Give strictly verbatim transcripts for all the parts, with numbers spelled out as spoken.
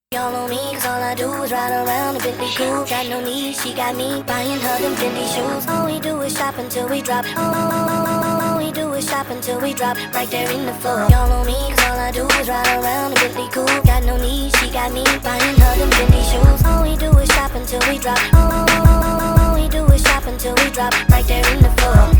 Y'all know me, cause all I do is ride around a Bentley coupe. Got no need, she got me buying her them Fendi shoes. All we do is shop until we drop. Oh, oh, oh, oh, oh, all we do is shop until we drop. Right there in the floor. Y'all know me, cause all I do is ride around a Bentley coupe. Got no need, she got me buying her them Fendi shoes. All we do is shop until we drop. Oh, oh, oh, oh, oh, all we do is shop until we drop. Right there in the floor.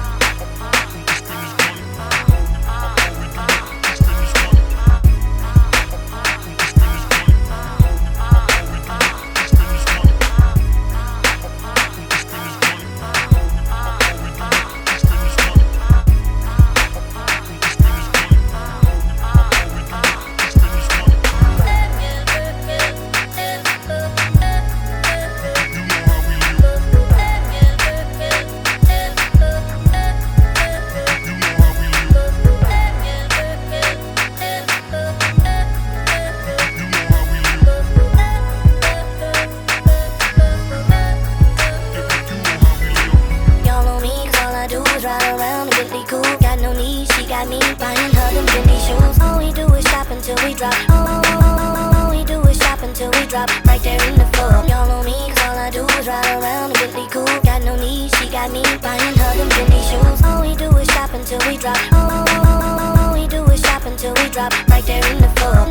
Ride around a Bentley coupe, got no need, she got me buying her them Fendi shoes. All we do is shop until we drop. Oh, oh, oh, oh, oh, all we do is shop until we drop. Right there in the floor. Y'all know me, cause all I do is ride around a Bentley coupe. Got no need, she got me buying her them Fendi shoes. All we do is shop until we drop. Oh, oh, oh, oh, oh, all we do is shop until we drop. Right there in the floor.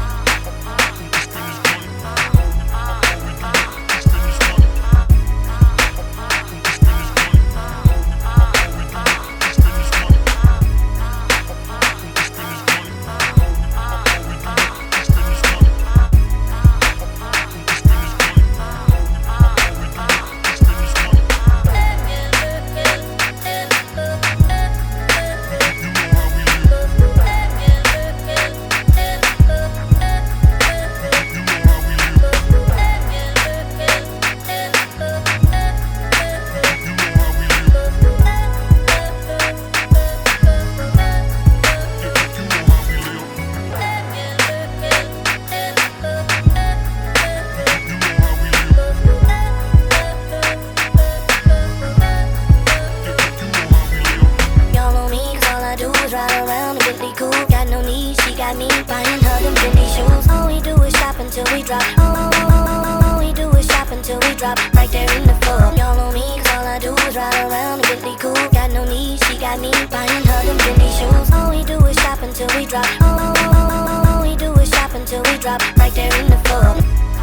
Ride around a Bentley coupe, got no need, she got me buying her them Fendi shoes. All we do is shop until we drop. Oh, oh, oh, oh, oh, all we do is shop until we drop. Right there in the floor. Y'all know me, cause all I do is ride around a Bentley coupe. Got no need, she got me buying her them Fendi shoes. All we do is shop until we drop. Oh, oh, oh, oh, oh, all we do is shop until we drop. Right there in the floor.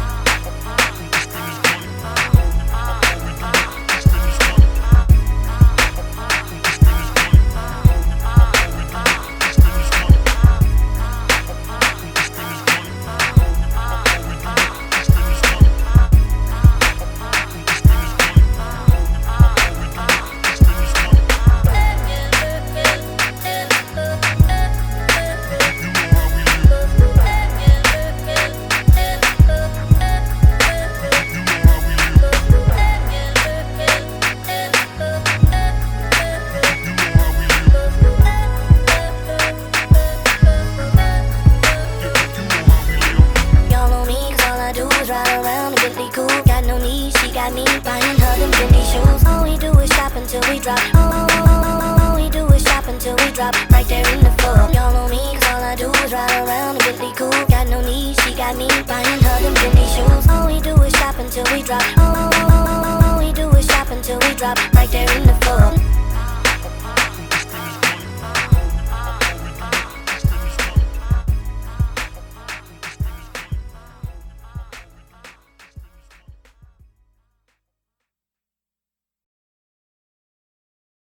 Ride around a Bentley coupe, got no need, she got me buying her them Fendi shoes. All we do is shop until we drop. Oh, oh, oh, oh, oh, all we do is shop until we drop. Right there in the floor. Y'all know me, cause all I do is ride around a Bentley coupe. Got no need, she got me buying her them Fendi shoes. All we do is shop until we drop.